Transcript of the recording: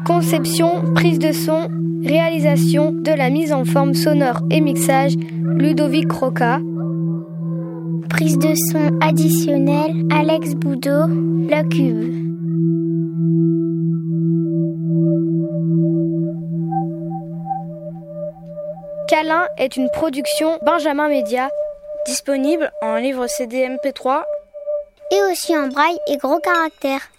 Conception, prise de son, réalisation, de la mise en forme sonore et mixage, Ludovic Roca. Prise de son additionnelle, Alex Boudot, Le Cube. Câlin est une production Benjamin Média, disponible en livre CD MP3 et aussi en braille et gros caractères.